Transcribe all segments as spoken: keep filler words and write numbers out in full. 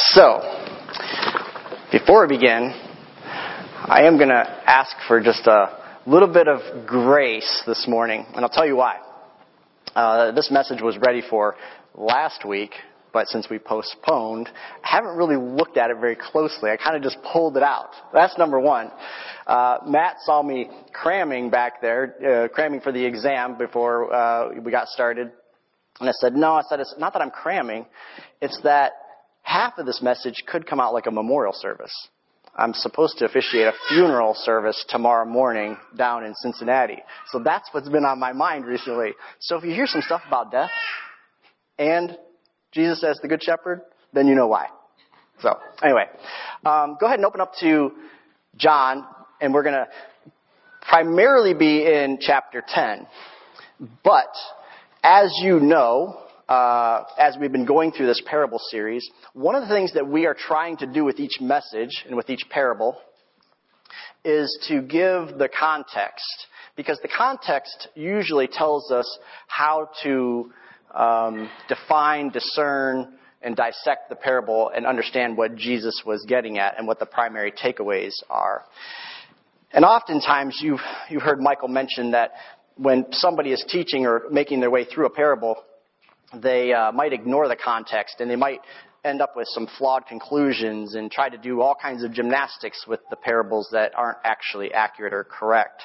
So, before we begin, I am going to ask for just a little bit of grace this morning, and I'll tell you why. Uh, this message was ready for last week, but since we postponed, I haven't really looked at it very closely. I kind of just pulled it out. That's number one. Uh, Matt saw me cramming back there, uh, cramming for the exam before uh, we got started. And I said, no, I said, it's not that I'm cramming. It's that half of this message could come out like a memorial service. I'm supposed to officiate a funeral service tomorrow morning down in Cincinnati. So that's what's been on my mind recently. So if you hear some stuff about death and Jesus as the Good Shepherd, then you know why. So anyway, um, go ahead and open up to John, and we're going to primarily be in chapter ten. But as you know, uh, as we've been going through this parable series, one of the things that we are trying to do with each message and with each parable is to give the context. Because the context usually tells us how to um, define, discern, and dissect the parable and understand what Jesus was getting at and what the primary takeaways are. And oftentimes you've, you've heard Michael mention that when somebody is teaching or making their way through a parable, they uh, might ignore the context and they might end up with some flawed conclusions and try to do all kinds of gymnastics with the parables that aren't actually accurate or correct.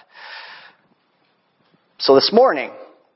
So this morning,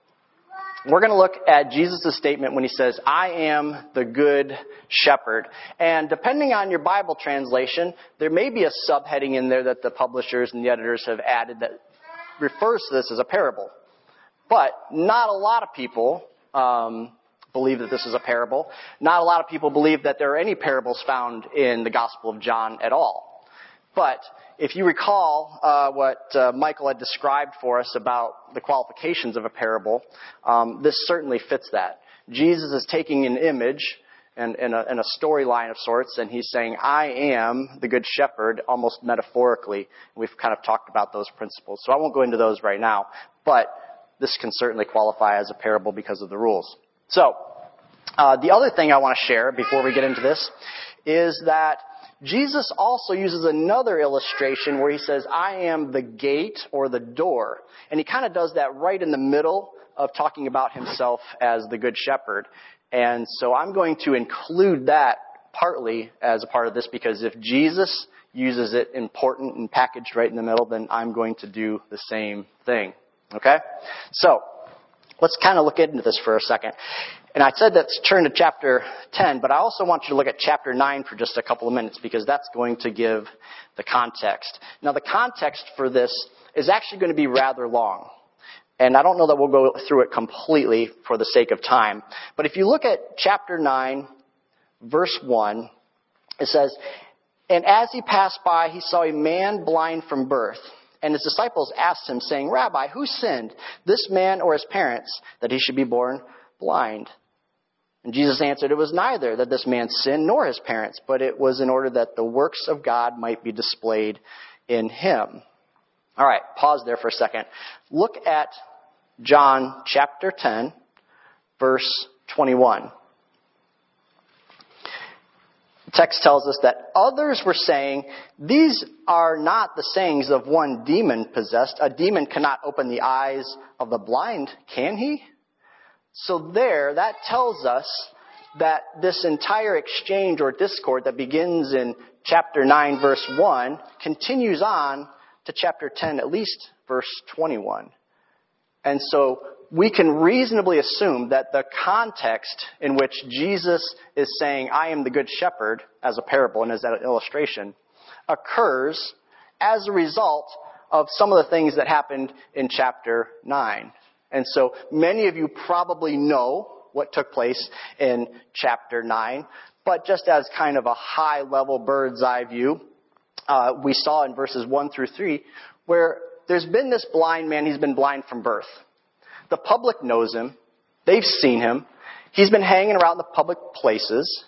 we're going to look at Jesus' statement when he says, I am the good shepherd. And depending on your Bible translation, there may be a subheading in there that the publishers and the editors have added that refers to this as a parable. But not a lot of people um, believe that this is a parable. Not a lot of people believe that there are any parables found in the Gospel of John at all. But if you recall uh, what uh, Michael had described for us about the qualifications of a parable, um, this certainly fits that. Jesus is taking an image and, and a, and a storyline of sorts, and he's saying, I am the good shepherd, almost metaphorically. We've kind of talked about those principles, so I won't go into those right now. But this can certainly qualify as a parable because of the rules. So, uh, the other thing I want to share before we get into this is that Jesus also uses another illustration where he says, I am the gate or the door. And he kind of does that right in the middle of talking about himself as the good shepherd. And so I'm going to include that partly as a part of this because if Jesus uses it important and packaged right in the middle, then I'm going to do the same thing. Okay? So, let's kind of look into this for a second. And I said let's turn to chapter ten, but I also want you to look at chapter nine for just a couple of minutes because that's going to give the context. Now, the context for this is actually going to be rather long. And I don't know that we'll go through it completely for the sake of time. But if you look at chapter nine, verse one, it says, And as he passed by, he saw a man blind from birth. And his disciples asked him, saying, Rabbi, who sinned, this man or his parents, that he should be born blind? And Jesus answered, It was neither that this man sinned nor his parents, but it was in order that the works of God might be displayed in him. All right, pause there for a second. Look at John chapter ten, verse twenty-one. The text tells us that others were saying, These are not the sayings of one demon-possessed. A demon cannot open the eyes of the blind, can he? So there, that tells us that this entire exchange or discord that begins in chapter nine, verse one, continues on to chapter ten, at least verse twenty-one. And so we can reasonably assume that the context in which Jesus is saying, I am the good shepherd, as a parable and as an illustration, occurs as a result of some of the things that happened in chapter nine. And so many of you probably know what took place in chapter nine, but just as kind of a high-level bird's eye view, uh, we saw in verses one through three, where there's been this blind man, he's been blind from birth. The public knows him. They've seen him. He's been hanging around the public places.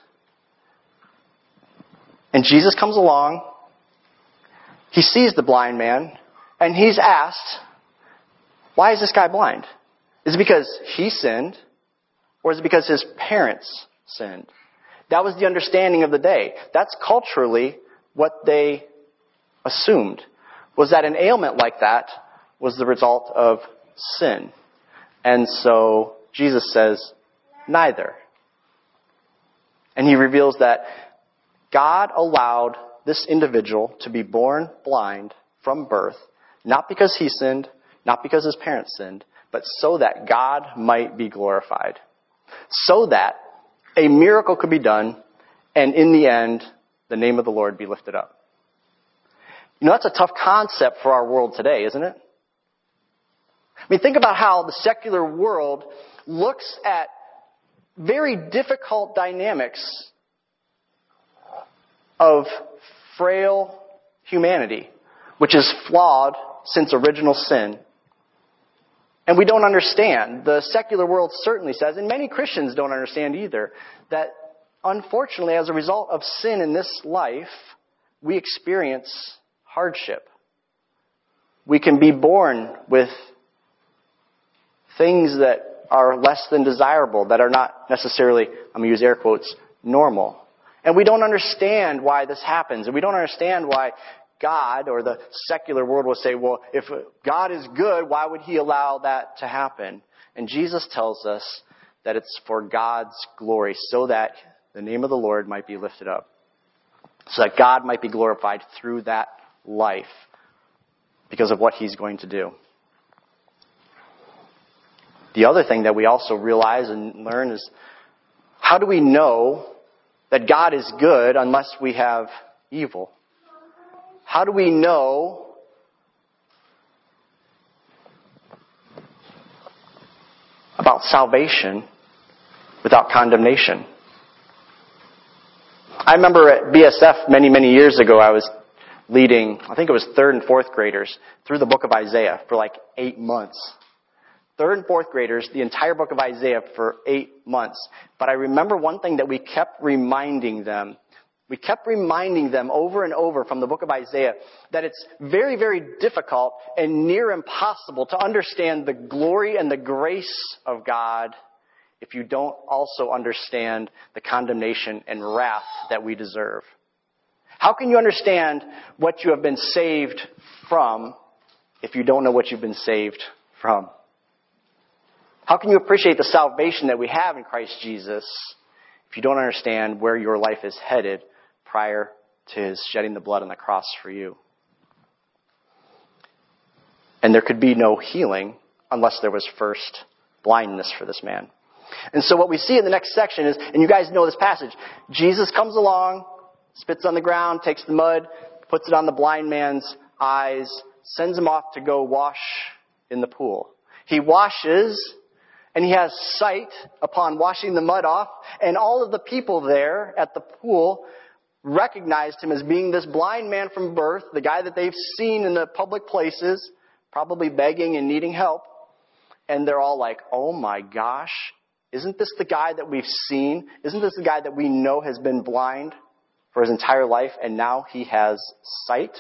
And Jesus comes along. He sees the blind man. And he's asked, why is this guy blind? Is it because he sinned? Or is it because his parents sinned? That was the understanding of the day. That's culturally what they assumed, was that an ailment like that was the result of sin. And so Jesus says, neither. And he reveals that God allowed this individual to be born blind from birth, not because he sinned, not because his parents sinned, but so that God might be glorified. So that a miracle could be done, and in the end, the name of the Lord be lifted up. You know, that's a tough concept for our world today, isn't it? I mean, think about how the secular world looks at very difficult dynamics of frail humanity, which is flawed since original sin. And we don't understand. The secular world certainly says, and many Christians don't understand either, that unfortunately, as a result of sin in this life, we experience hardship. We can be born with things that are less than desirable, that are not necessarily, I'm going to use air quotes, normal. And we don't understand why this happens. And we don't understand why God or the secular world will say, well, if God is good, why would he allow that to happen? And Jesus tells us that it's for God's glory, so that the name of the Lord might be lifted up. So that God might be glorified through that life because of what he's going to do. The other thing that we also realize and learn is, how do we know that God is good unless we have evil? How do we know about salvation without condemnation? I remember at B S F many, many years ago, I was leading, I think it was third and fourth graders, through the book of Isaiah for like eight months. Third and fourth graders, the entire book of Isaiah for eight months. But I remember one thing that we kept reminding them. We kept reminding them over and over from the book of Isaiah that it's very, very difficult and near impossible to understand the glory and the grace of God if you don't also understand the condemnation and wrath that we deserve. How can you understand what you have been saved from if you don't know what you've been saved from? How can you appreciate the salvation that we have in Christ Jesus if you don't understand where your life is headed prior to his shedding the blood on the cross for you? And there could be no healing unless there was first blindness for this man. And so what we see in the next section is, and you guys know this passage, Jesus comes along, spits on the ground, takes the mud, puts it on the blind man's eyes, sends him off to go wash in the pool. He washes, and he has sight upon washing the mud off, and all of the people there at the pool recognized him as being this blind man from birth, the guy that they've seen in the public places, probably begging and needing help. And they're all like, oh my gosh, isn't this the guy that we've seen? Isn't this the guy that we know has been blind for his entire life, and now he has sight?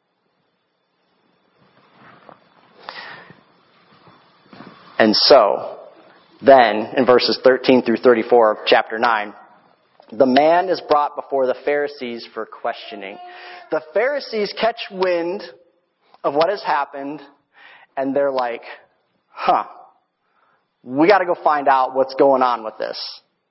And so, then, in verses thirteen through thirty-four of chapter nine, the man is brought before the Pharisees for questioning. The Pharisees catch wind of what has happened, and they're like, huh, we got to go find out what's going on with this.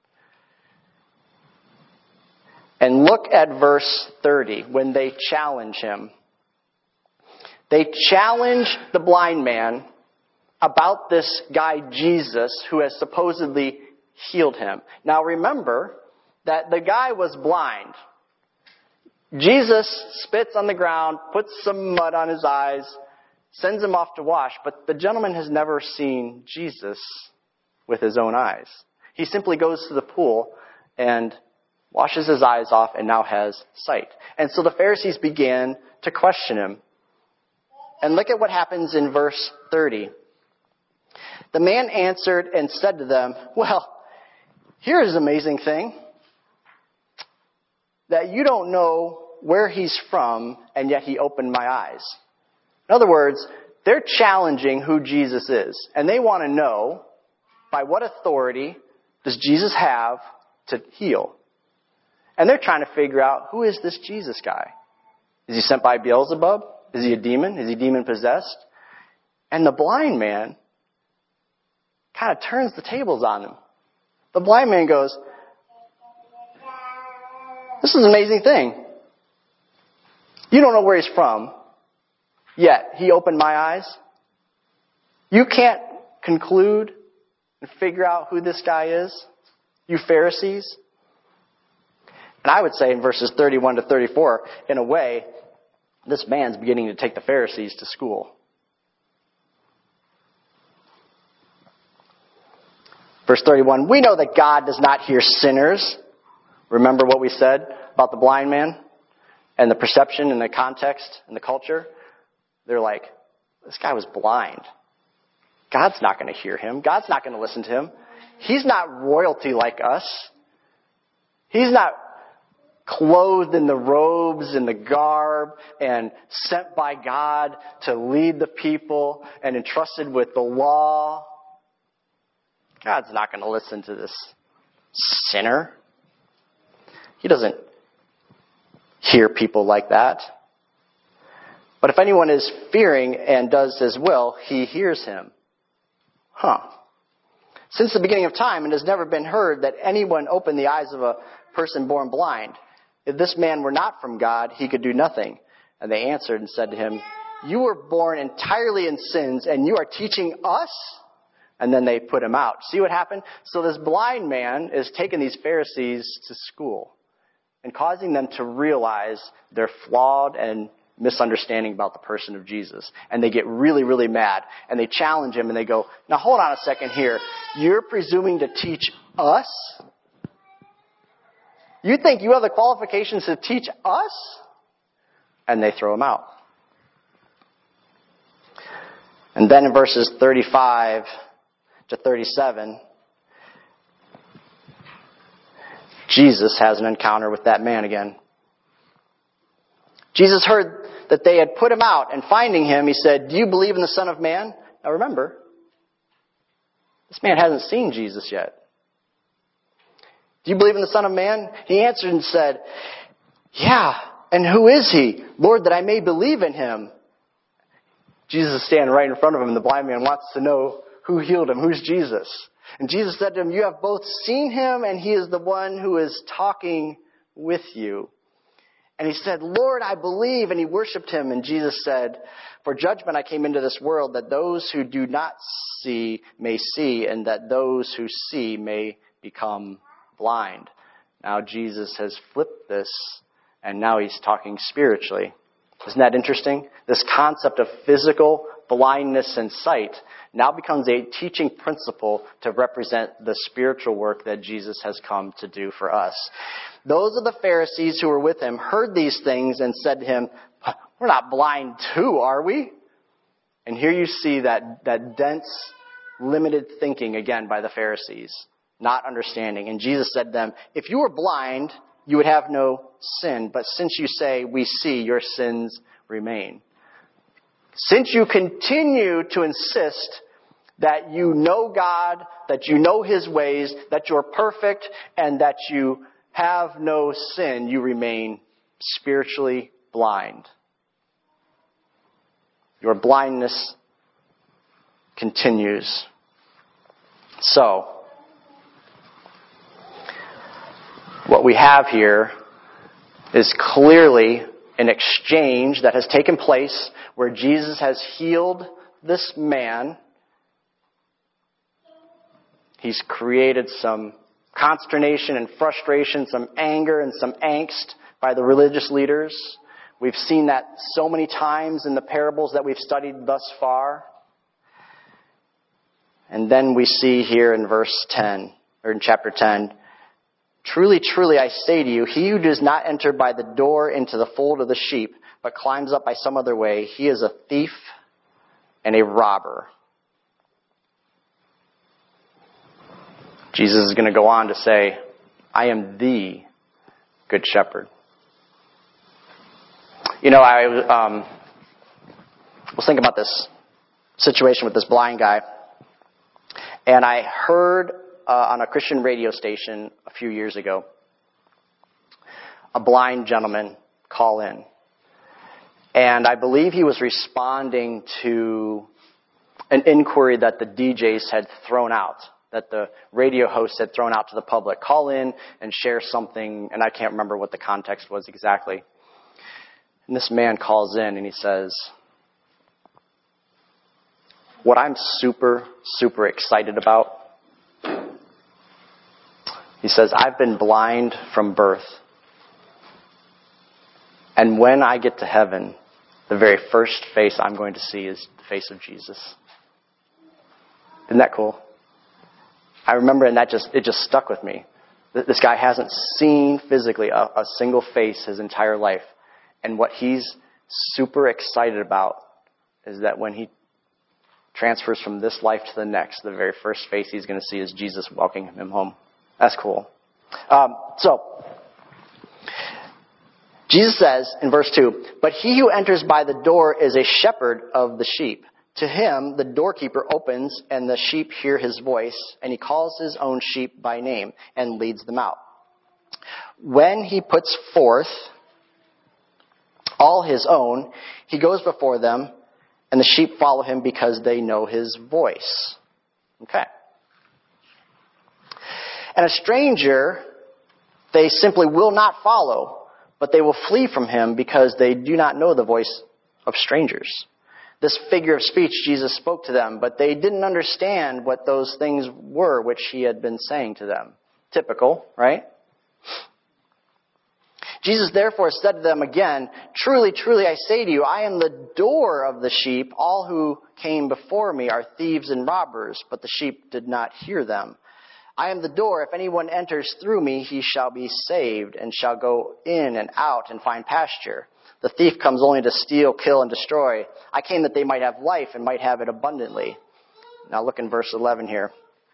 And look at verse thirty when they challenge him. They challenge the blind man about this guy Jesus who has supposedly healed him. Now remember that the guy was blind. Jesus spits on the ground, puts some mud on his eyes, sends him off to wash, but the gentleman has never seen Jesus with his own eyes. He simply goes to the pool and washes his eyes off and now has sight. And so the Pharisees began to question him. And look at what happens in verse thirty. The man answered and said to them, well, here's an amazing thing, that you don't know where he's from, and yet he opened my eyes. In other words, they're challenging who Jesus is, and they want to know, by what authority does Jesus have to heal? And they're trying to figure out, who is this Jesus guy? Is he sent by Beelzebub? Is he a demon? Is he demon-possessed? And the blind man kind of turns the tables on him. The blind man goes, this is an amazing thing. You don't know where he's from, yet he opened my eyes. You can't conclude and figure out who this guy is, you Pharisees. And I would say in verses thirty-one to thirty-four, in a way, this man's beginning to take the Pharisees to school. Verse thirty-one, we know that God does not hear sinners. Remember what we said about the blind man and the perception and the context and the culture? They're like, this guy was blind. God's not going to hear him. God's not going to listen to him. He's not royalty like us. He's not clothed in the robes and the garb and sent by God to lead the people and entrusted with the law. God's not going to listen to this sinner. He doesn't hear people like that. But if anyone is fearing and does his will, he hears him. Huh. Since the beginning of time, it has never been heard that anyone opened the eyes of a person born blind. If this man were not from God, he could do nothing. And they answered and said to him, you were born entirely in sins, and you are teaching us? And then they put him out. See what happened? So this blind man is taking these Pharisees to school and causing them to realize their flawed and misunderstanding about the person of Jesus. And they get really, really mad. And they challenge him and they go, now hold on a second here. You're presuming to teach us? You think you have the qualifications to teach us? And they throw him out. And then in verses thirty-five to thirty-seven, Jesus has an encounter with that man again. Jesus heard that they had put him out, and finding him, he said, do you believe in the Son of Man? Now remember, this man hasn't seen Jesus yet. Do you believe in the Son of Man? He answered and said, yeah, and who is he? Lord, that I may believe in him. Jesus is standing right in front of him, and the blind man wants to know who healed him. Who's Jesus? And Jesus said to him, you have both seen him, and he is the one who is talking with you. And he said, Lord, I believe. And he worshiped him. And Jesus said, for judgment I came into this world, that those who do not see may see, and that those who see may become blind. Now Jesus has flipped this, and now he's talking spiritually. Isn't that interesting? This concept of physical blindness and sight now becomes a teaching principle to represent the spiritual work that Jesus has come to do for us. Those of the Pharisees who were with him heard these things and said to him, we're not blind too, are we? And here you see that, that dense, limited thinking again by the Pharisees, not understanding. And Jesus said to them, if you were blind, you would have no sin. But since you say, we see, your sins remain. Since you continue to insist that you know God, that you know his ways, that you're perfect, and that you have no sin, you remain spiritually blind. Your blindness continues. So, what we have here is clearly an exchange that has taken place where Jesus has healed this man. He's created some consternation and frustration, some anger and some angst by the religious leaders. We've seen that so many times in the parables that we've studied thus far. And then we see here in verse ten, or in chapter ten, truly, truly, I say to you, he who does not enter by the door into the fold of the sheep, but climbs up by some other way, he is a thief and a robber. Jesus is going to go on to say, I am the good shepherd. You know, I um, was thinking about this situation with this blind guy, and I heard uh, on a Christian radio station a few years ago a blind gentleman call in. And I believe he was responding to an inquiry that the D Js had thrown out, that the radio host had thrown out to the public. Call in and share something, and I can't remember what the context was exactly. And this man calls in and he says, what I'm super, super excited about, he says, I've been blind from birth. And when I get to heaven, the very first face I'm going to see is the face of Jesus. Isn't that cool? I remember, and that just, it just stuck with me. This guy hasn't seen physically a, a single face his entire life. And what he's super excited about is that when he transfers from this life to the next, the very first face he's going to see is Jesus welcoming him home. That's cool. Um, so, Jesus says in verse two, but he who enters by the door is a shepherd of the sheep. To him, the doorkeeper opens and the sheep hear his voice, and he calls his own sheep by name and leads them out. When he puts forth all his own, he goes before them, and the sheep follow him because they know his voice. Okay. And a stranger, they simply will not follow, but they will flee from him because they do not know the voice of strangers. This figure of speech Jesus spoke to them, but they didn't understand what those things were which he had been saying to them. Typical, right? Jesus therefore said to them again, truly, truly, I say to you, I am the door of the sheep. All who came before me are thieves and robbers, but the sheep did not hear them. I am the door. If anyone enters through me, he shall be saved and shall go in and out and find pasture. The thief comes only to steal, kill, and destroy. I came that they might have life and might have it abundantly. Now look in verse eleven here.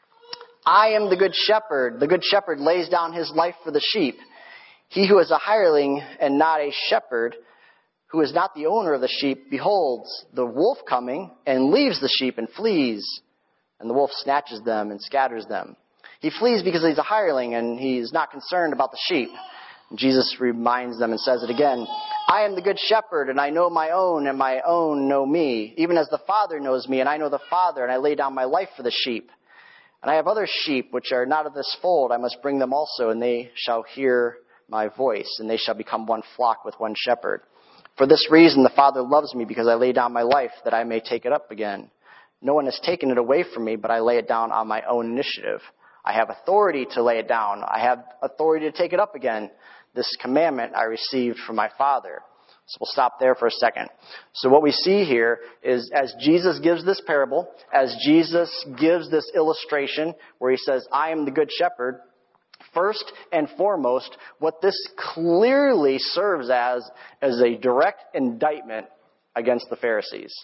I am the good shepherd. The good shepherd lays down his life for the sheep. He who is a hireling and not a shepherd, who is not the owner of the sheep, beholds the wolf coming and leaves the sheep and flees. And the wolf snatches them and scatters them. He flees because he's a hireling and he's not concerned about the sheep. Jesus reminds them and says it again. I am the good shepherd, and I know my own, and my own know me. Even as the Father knows me, and I know the Father, and I lay down my life for the sheep. And I have other sheep which are not of this fold. I must bring them also, and they shall hear my voice, and they shall become one flock with one shepherd. For this reason the Father loves me, because I lay down my life, that I may take it up again. No one has taken it away from me, but I lay it down on my own initiative. I have authority to lay it down. I have authority to take it up again. This commandment I received from my Father. So we'll stop there for a second. So what we see here is as Jesus gives this parable, as Jesus gives this illustration where he says, I am the good shepherd, first and foremost, what this clearly serves as is a direct indictment against the Pharisees.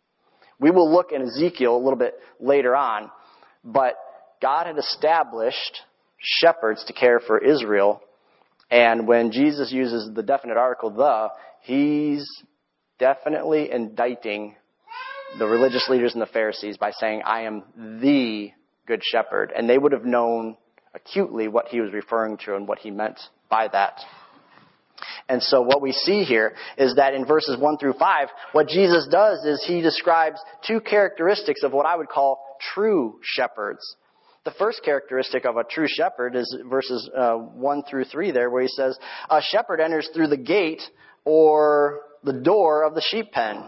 We will look in Ezekiel a little bit later on, but God had established shepherds to care for Israel. And when Jesus uses the definite article, the, he's definitely indicting the religious leaders and the Pharisees by saying, I am the good shepherd. And they would have known acutely what he was referring to and what he meant by that. And so what we see here is that in verses one through five, what Jesus does is he describes two characteristics of what I would call true shepherds. The first characteristic of a true shepherd is verses uh, one through three there, where he says, a shepherd enters through the gate or the door of the sheep pen.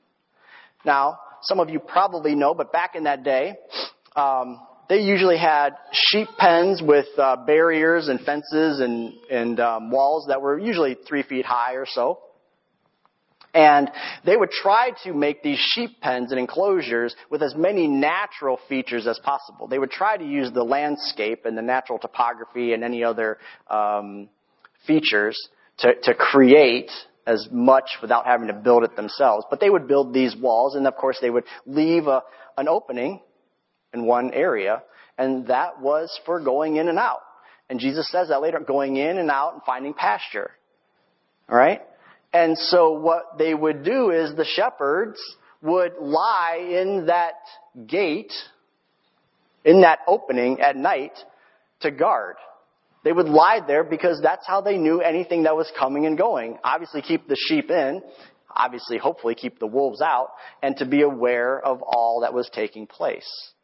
Now, some of you probably know, but back in that day, um, they usually had sheep pens with uh, barriers and fences and, and um, walls that were usually three feet high or so. And they would try to make these sheep pens and enclosures with as many natural features as possible. They would try to use the landscape and the natural topography and any other um, features to, to create as much without having to build it themselves. But they would build these walls, and of course they would leave a, an opening in one area, and that was for going in and out. And Jesus says that later, going in and out and finding pasture. All right? And so what they would do is the shepherds would lie in that gate, in that opening at night to guard. They would lie there because that's how they knew anything that was coming and going. Obviously keep the sheep in, obviously hopefully keep the wolves out, and to be aware of all that was taking place.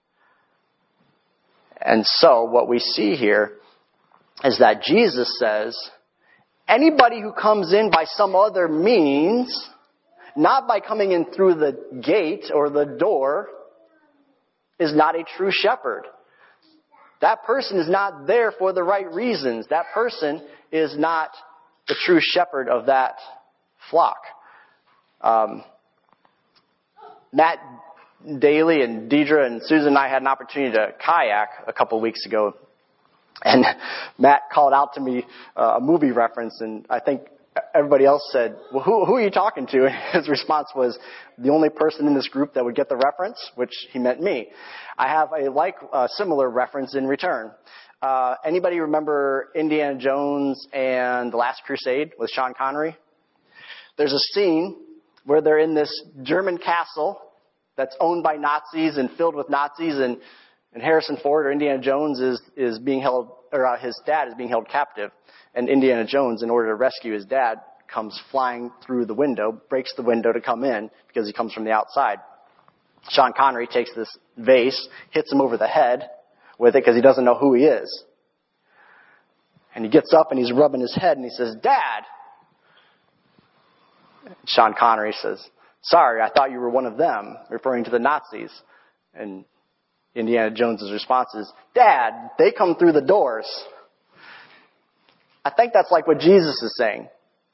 And so what we see here is that Jesus says, anybody who comes in by some other means, not by coming in through the gate or the door, is not a true shepherd. That person is not there for the right reasons. That person is not the true shepherd of that flock. Um, Matt Daly and Deidre and Susan and I had an opportunity to kayak a couple weeks ago. And Matt called out to me uh, a movie reference, and I think everybody else said, well, who, who are you talking to? And his response was, the only person in this group that would get the reference, which he meant me. I have a like, uh, similar reference in return. Uh, anybody remember Indiana Jones and The Last Crusade with Sean Connery? There's a scene where they're in this German castle that's owned by Nazis and filled with Nazis, and, and Harrison Ford or Indiana Jones is, is being held, or uh, his dad is being held captive. And Indiana Jones, in order to rescue his dad, comes flying through the window, breaks the window to come in because he comes from the outside. Sean Connery takes this vase, hits him over the head with it because he doesn't know who he is. And he gets up and he's rubbing his head and he says, Dad! Sean Connery says, sorry, I thought you were one of them, referring to the Nazis. And Indiana Jones' response is, Dad, they come through the doors. I think that's like what Jesus is saying.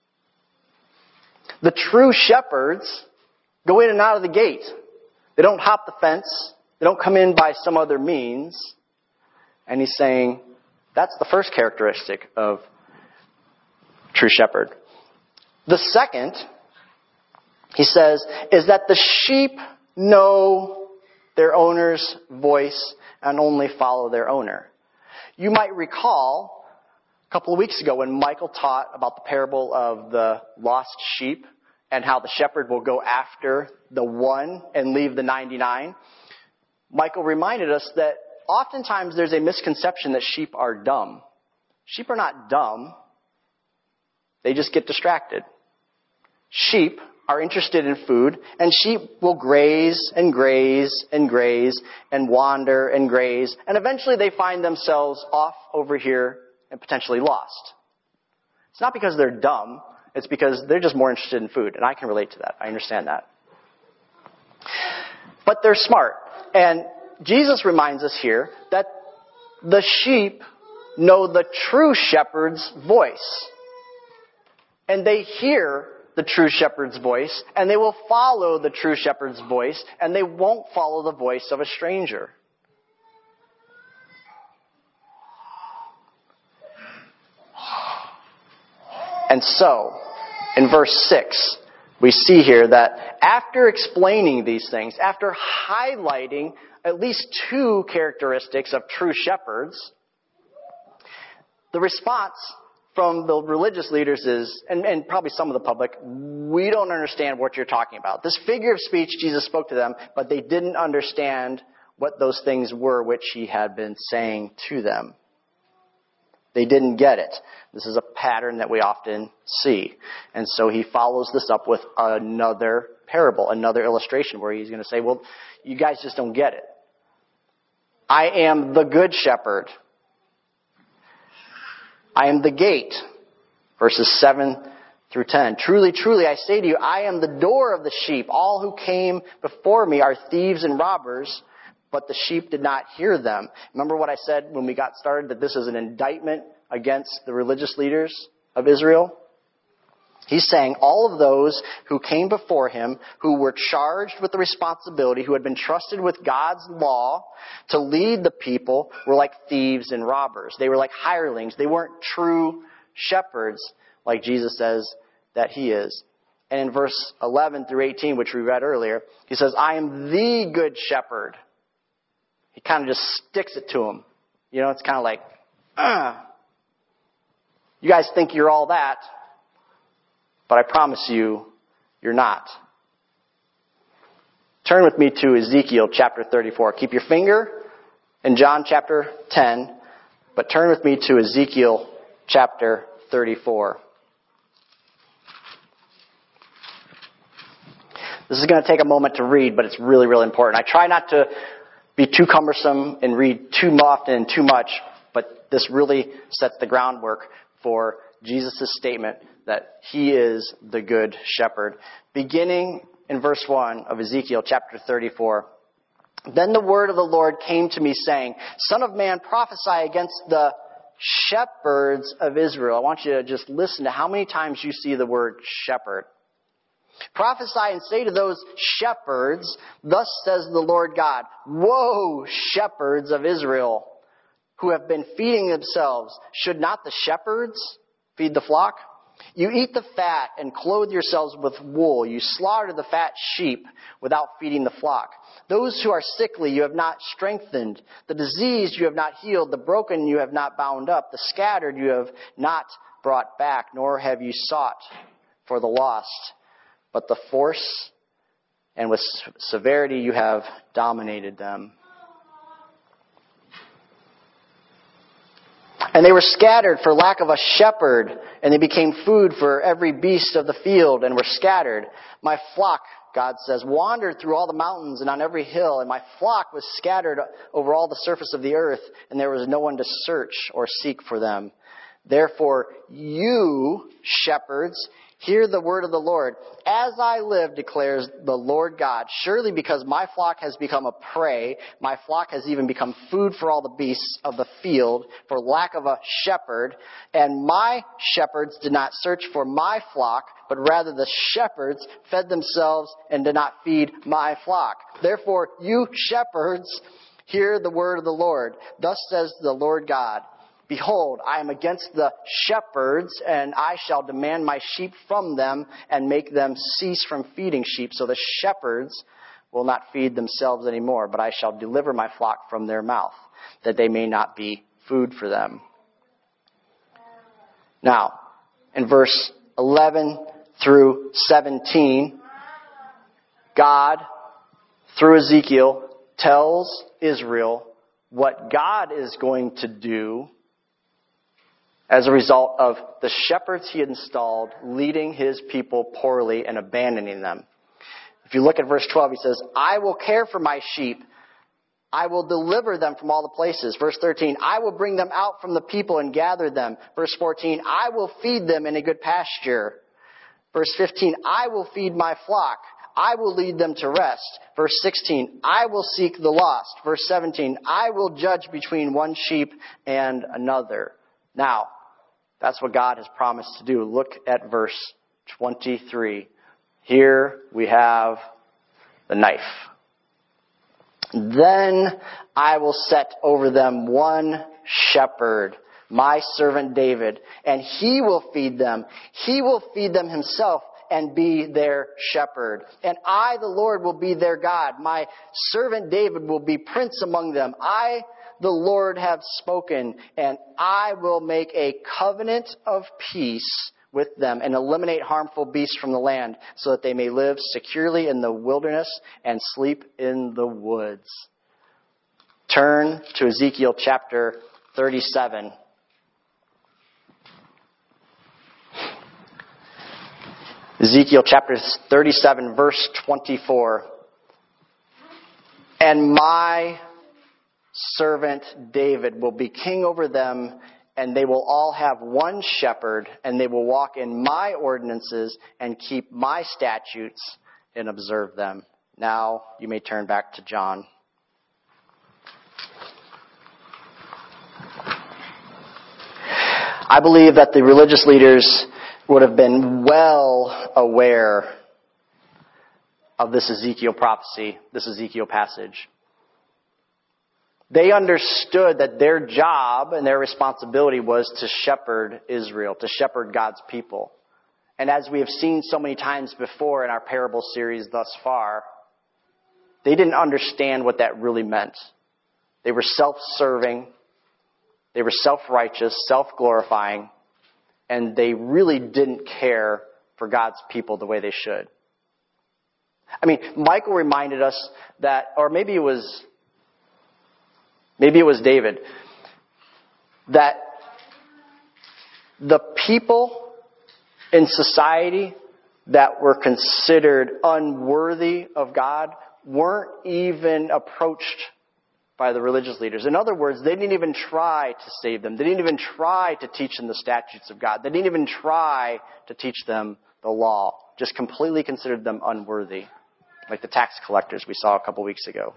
The true shepherds go in and out of the gate. They don't hop the fence. They don't come in by some other means. And he's saying that's the first characteristic of true shepherd. The second, he says, is that the sheep know their owner's voice and only follow their owner. You might recall a couple of weeks ago when Michael taught about the parable of the lost sheep and how the shepherd will go after the one and leave the ninety-nine. Michael reminded us that oftentimes there's a misconception that sheep are dumb. Sheep are not dumb. They just get distracted. Sheep are interested in food, and sheep will graze and graze and graze and wander and graze, and eventually they find themselves off over here and potentially lost. It's not because they're dumb. It's because they're just more interested in food. And I can relate to that. I understand that. But they're smart. And Jesus reminds us here that the sheep know the true shepherd's voice. And they hear the true shepherd's voice. And they will follow the true shepherd's voice. And they won't follow the voice of a stranger. And so, in verse six, we see here that after explaining these things, after highlighting at least two characteristics of true shepherds, the response from the religious leaders is, and, and probably some of the public, we don't understand what you're talking about. This figure of speech, Jesus spoke to them, but they didn't understand what those things were which he had been saying to them. They didn't get it. This is a pattern that we often see. And so he follows this up with another parable, another illustration where he's going to say, well, you guys just don't get it. I am the good shepherd. I am the gate. Verses seven through ten. Truly, truly, I say to you, I am the door of the sheep. All who came before me are thieves and robbers, but the sheep did not hear them. Remember what I said when we got started, that this is an indictment against the religious leaders of Israel? He's saying all of those who came before him, who were charged with the responsibility, who had been trusted with God's law to lead the people, were like thieves and robbers. They were like hirelings. They weren't true shepherds, like Jesus says that he is. And in verse eleven through eighteen, which we read earlier, he says, I am the good shepherd. He kind of just sticks it to him. You know, it's kind of like, ah, you guys think you're all that, but I promise you, you're not. Turn with me to Ezekiel chapter thirty-four. Keep your finger in John chapter ten. But turn with me to Ezekiel chapter thirty-four. This is going to take a moment to read, but it's really, really important. I try not to be too cumbersome and read too often and too much, but this really sets the groundwork for Jesus' statement that he is the good shepherd. Beginning in verse one of Ezekiel chapter thirty-four. Then the word of the Lord came to me saying, Son of man, prophesy against the shepherds of Israel. I want you to just listen to how many times you see the word shepherd. Prophesy and say to those shepherds, thus says the Lord God, Woe, shepherds of Israel, who have been feeding themselves. Should not the shepherds feed the flock? You eat the fat and clothe yourselves with wool. You slaughter the fat sheep without feeding the flock. Those who are sickly you have not strengthened. The diseased you have not healed. The broken you have not bound up. The scattered you have not brought back, nor have you sought for the lost. But the force and with severity you have dominated them. And they were scattered for lack of a shepherd, and they became food for every beast of the field, and were scattered. My flock, God says, wandered through all the mountains and on every hill, and my flock was scattered over all the surface of the earth, and there was no one to search or seek for them. Therefore, you, shepherds, hear the word of the Lord. As I live, declares the Lord God, surely because my flock has become a prey, my flock has even become food for all the beasts of the field, for lack of a shepherd, and my shepherds did not search for my flock, but rather the shepherds fed themselves and did not feed my flock. Therefore, you shepherds, hear the word of the Lord. Thus says the Lord God, Behold, I am against the shepherds, and I shall demand my sheep from them and make them cease from feeding sheep. So the shepherds will not feed themselves anymore, but I shall deliver my flock from their mouth, that they may not be food for them. Now, in verse eleven through seventeen, God, through Ezekiel, tells Israel what God is going to do as a result of the shepherds he had installed leading his people poorly and abandoning them. If you look at verse twelve, he says, I will care for my sheep. I will deliver them from all the places. Verse thirteen, I will bring them out from the people and gather them. Verse fourteen, I will feed them in a good pasture. Verse fifteen, I will feed my flock. I will lead them to rest. Verse sixteen, I will seek the lost. Verse seventeen, I will judge between one sheep and another. Now, that's what God has promised to do. Look at verse twenty-three. Here we have the knife. Then I will set over them one shepherd, my servant David, and he will feed them. He will feed them himself and be their shepherd. And I, the Lord, will be their God. My servant David will be prince among them. I, the Lord, have spoken, and I will make a covenant of peace with them and eliminate harmful beasts from the land so that they may live securely in the wilderness and sleep in the woods. Turn to Ezekiel chapter thirty-seven. Ezekiel chapter thirty-seven, verse twenty-four. And my servant David will be king over them, and they will all have one shepherd, and they will walk in my ordinances and keep my statutes and observe them. Now you may turn back to John. I believe that the religious leaders would have been well aware of this Ezekiel prophecy, this Ezekiel passage. They understood that their job and their responsibility was to shepherd Israel, to shepherd God's people. And as we have seen so many times before in our parable series thus far, they didn't understand what that really meant. They were self-serving, they were self-righteous, self-glorifying, and they really didn't care for God's people the way they should. I mean, Michael reminded us that, or maybe it was... Maybe it was David. that the people in society that were considered unworthy of God weren't even approached by the religious leaders. In other words, they didn't even try to save them. They didn't even try to teach them the statutes of God. They didn't even try to teach them the law. Just completely considered them unworthy, like the tax collectors we saw a couple weeks ago.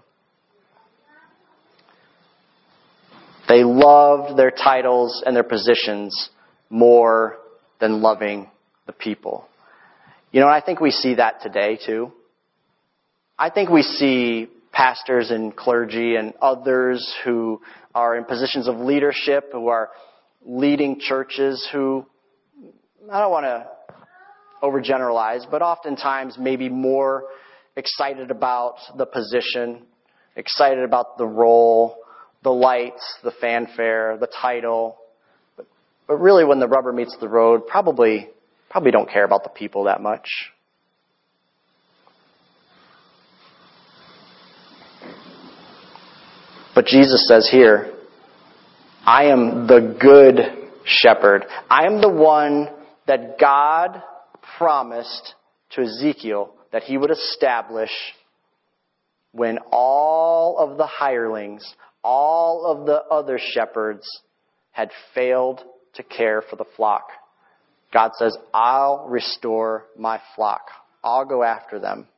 They loved their titles and their positions more than loving the people. You know, and I think we see that today too. I think we see pastors and clergy and others who are in positions of leadership, who are leading churches, who, I don't want to overgeneralize, but oftentimes maybe more excited about the position, excited about the role, the lights, the fanfare, the title. But, but really when the rubber meets the road, probably, probably don't care about the people that much. But Jesus says here, I am the good shepherd. I am the one that God promised to Ezekiel that he would establish when all of the hirelings, all of the other shepherds had failed to care for the flock. God says, I'll restore my flock. I'll go after them.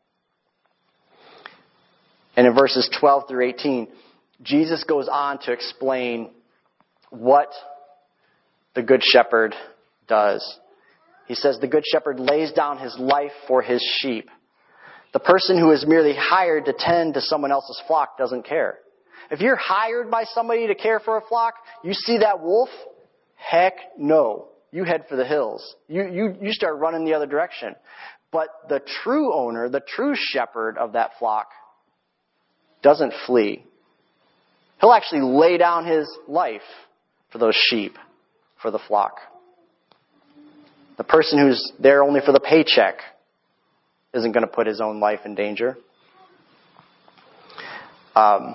And in verses twelve through eighteen, Jesus goes on to explain what the Good Shepherd does. He says the Good Shepherd lays down his life for his sheep. The person who is merely hired to tend to someone else's flock doesn't care. If you're hired by somebody to care for a flock, you see that wolf? Heck no. You head for the hills. You, you, you start running the other direction. But the true owner, the true shepherd of that flock, doesn't flee. He'll actually lay down his life for those sheep, for the flock. The person who's there only for the paycheck isn't going to put his own life in danger. Um,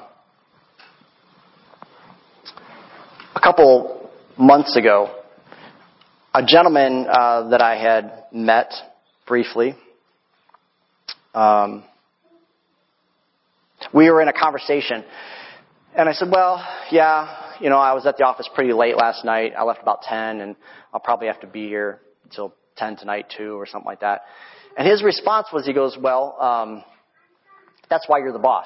a couple months ago, a gentleman uh, that I had met briefly, um, we were in a conversation. And I said, well, yeah, you know, I was at the office pretty late last night. I left about ten, and I'll probably have to be here until ten tonight too, or something like that. And his response was, he goes, well, um, that's why you're the boss.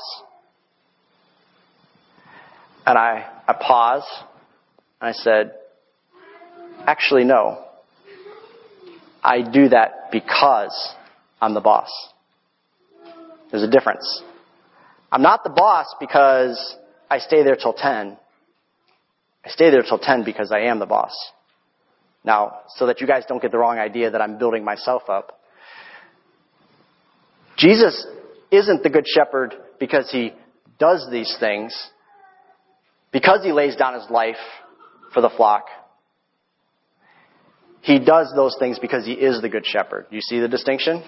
And I, I paused, and I said, actually, no. I do that because I'm the boss. There's a difference. I'm not the boss because I stay there till ten. I stay there till ten because I am the boss. Now, so that you guys don't get the wrong idea that I'm building myself up. Jesus isn't the Good Shepherd because he does these things, because he lays down his life for the flock. He does those things because he is the Good Shepherd. You see the distinction?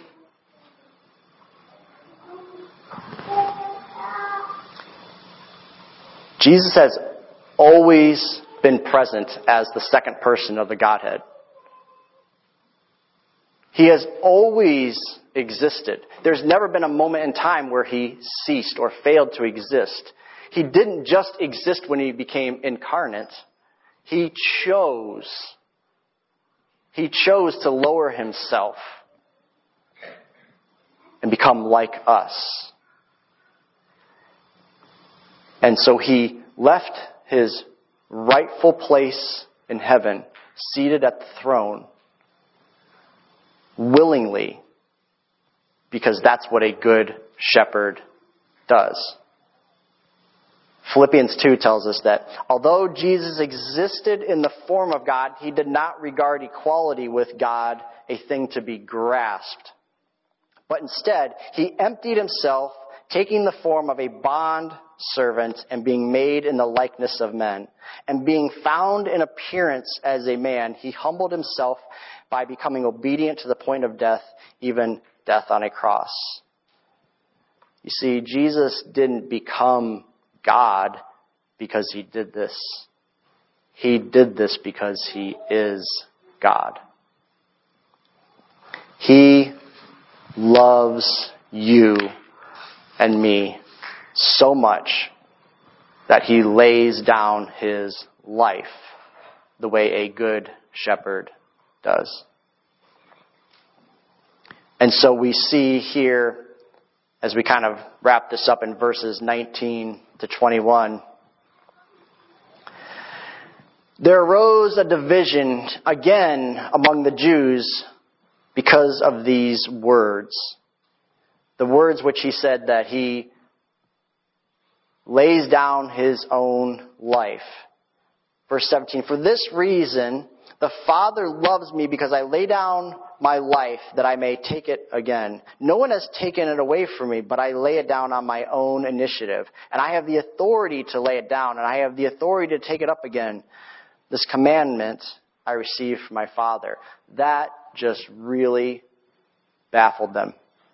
Jesus has always been present as the second person of the Godhead. He has always existed. There's never been a moment in time where he ceased or failed to exist. He didn't just exist when he became incarnate. He chose. He chose to lower himself and become like us. And so he left his rightful place in heaven, seated at the throne, willingly, because that's what a good shepherd does. Philippians two tells us that although Jesus existed in the form of God, he did not regard equality with God a thing to be grasped. But instead, he emptied himself, taking the form of a bond servant and being made in the likeness of men. And being found in appearance as a man, he humbled himself by becoming obedient to the point of death, even death on a cross. You see, Jesus didn't become God because he did this. He did this because he is God. He loves you and me so much that he lays down his life the way a good shepherd does. And so we see here, as we kind of wrap this up in verses nineteen to twenty-one, there arose a division again among the Jews because of these words. The words which he said that he lays down his own life. Verse seventeen, for this reason, the Father loves me because I lay down my life that I may take it again. No one has taken it away from me, but I lay it down on my own initiative. And I have the authority to lay it down, and I have the authority to take it up again. This commandment I received from my Father. That just really baffled them.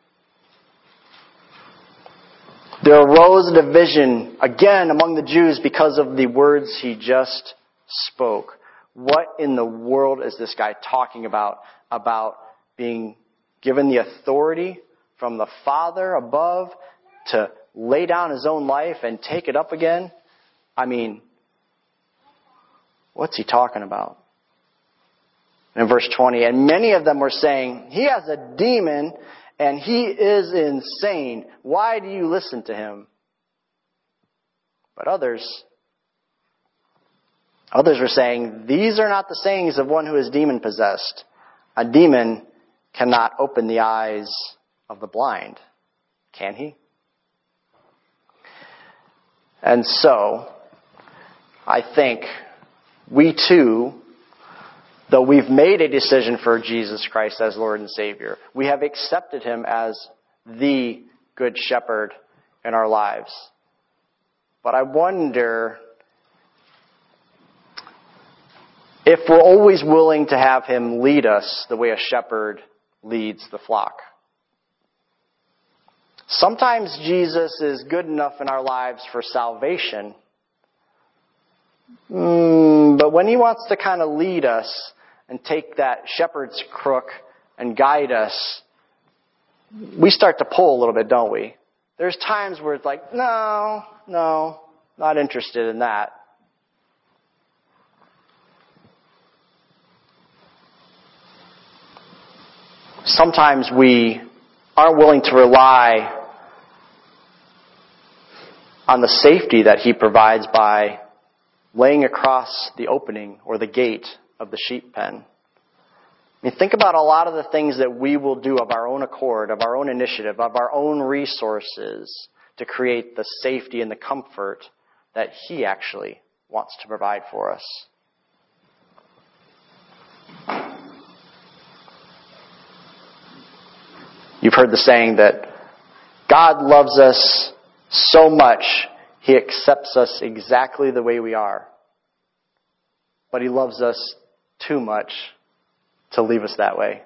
There arose a division again among the Jews because of the words he just spoke. What in the world is this guy talking about? About being given the authority from the Father above to lay down his own life and take it up again? I mean, what's he talking about? In verse twenty, and many of them were saying, he has a demon and he is insane. Why do you listen to him? But others, others were saying, these are not the sayings of one who is demon possessed. A demon cannot open the eyes of the blind, can he? And so, I think we too, though we've made a decision for Jesus Christ as Lord and Savior, we have accepted him as the Good Shepherd in our lives. But I wonder if we're always willing to have him lead us the way a shepherd leads the flock. Sometimes Jesus is good enough in our lives for salvation, mm, but when he wants to kind of lead us and take that shepherd's crook and guide us, we start to pull a little bit, don't we? There's times where it's like, no, no, not interested in that. Sometimes we aren't willing to rely on the safety that he provides by laying across the opening or the gate of the sheep pen. I mean, think about a lot of the things that we will do of our own accord, of our own initiative, of our own resources to create the safety and the comfort that he actually wants to provide for us. You've heard the saying that God loves us so much, he accepts us exactly the way we are. But he loves us too much to leave us that way.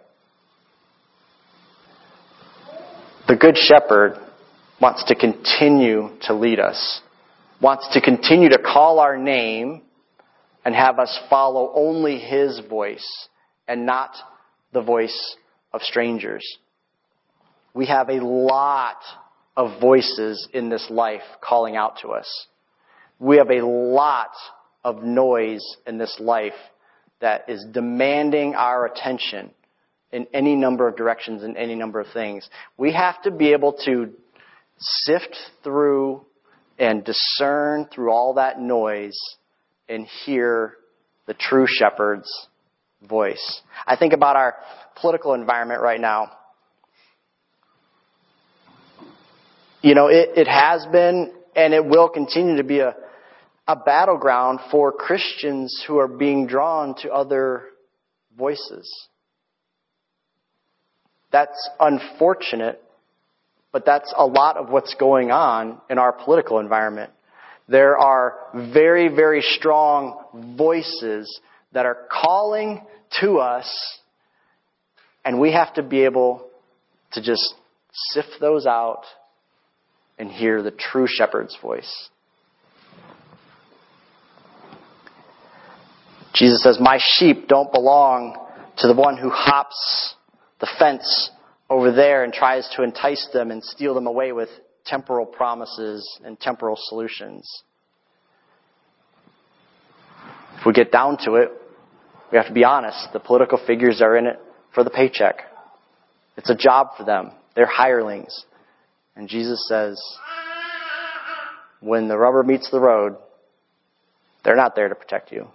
The Good Shepherd wants to continue to lead us, wants to continue to call our name and have us follow only his voice and not the voice of strangers. We have a lot of voices in this life calling out to us. We have a lot of noise in this life that is demanding our attention in any number of directions and any number of things. We have to be able to sift through and discern through all that noise and hear the true shepherd's voice. I think about our political environment right now. You know, it, it has been and it will continue to be a, a battleground for Christians who are being drawn to other voices. That's unfortunate, but that's a lot of what's going on in our political environment. There are very, very strong voices that are calling to us, and we have to be able to just sift those out and hear the true shepherd's voice. Jesus says, my sheep don't belong to the one who hops the fence over there and tries to entice them and steal them away with temporal promises and temporal solutions. If we get down to it, we have to be honest. The political figures are in it for the paycheck. It's a job for them. They're hirelings. And Jesus says, when the rubber meets the road, they're not there to protect you.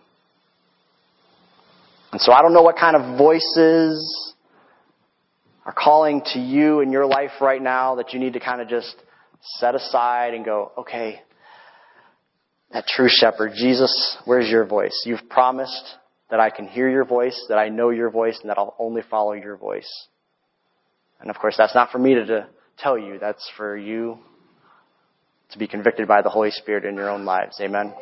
And so I don't know what kind of voices are calling to you in your life right now that you need to kind of just set aside and go, okay, that true shepherd, Jesus, where's your voice? You've promised that I can hear your voice, that I know your voice, and that I'll only follow your voice. And of course, that's not for me to, to tell you. That's for you to be convicted by the Holy Spirit in your own lives. Amen.